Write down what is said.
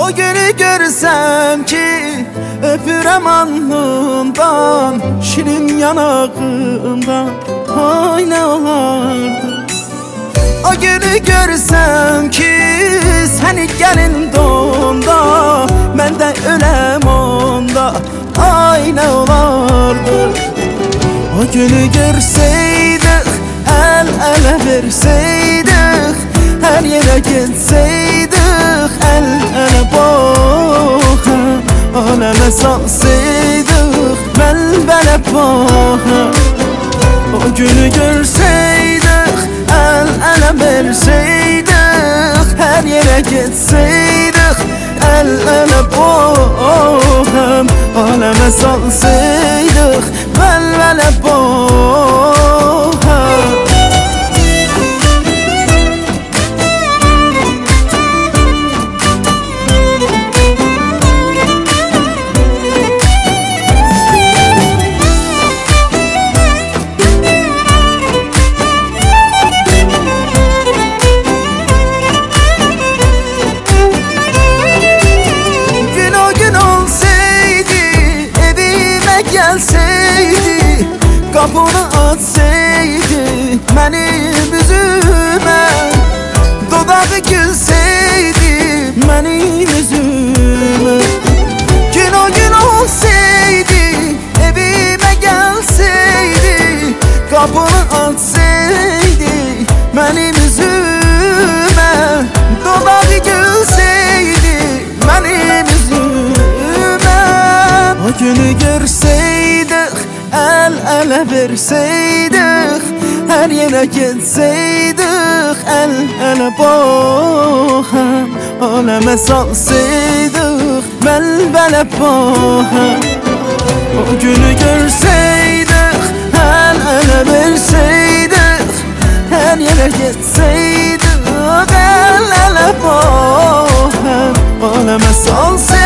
O günü görsem ki öpürəm alnından, şirin yanağından, ay ne olardı. O günü görsem ki seni gelin donda, mən də öləm onda, ay ne olardı. O günü görseydik, el ele verseydik, her yere gitseydik, el ele baxa, aleme salsaydık, bel-bele baxa. O günü görseydik, el ele verseydik, her yere gitseydik, el ele baxa, aleme salsaydık, bel-bele baxa. Gelseydi, kapını açsaydı benim üzüme, dodağı gülseydi benim yüzüme. Gün o gün olsaydı, evime gelseydi, kapını açsaydı benim yüzüme, dodağı gülseydi benim yüzüme. O günü görseydik, el ele verseydik, her yere gitseydik, el ele baxa, aleme salsaydık, bel-bele baxa. O günü görseydik, el ele verseydik, her yere gitseydik, el ele baxa, aleme salsaydık.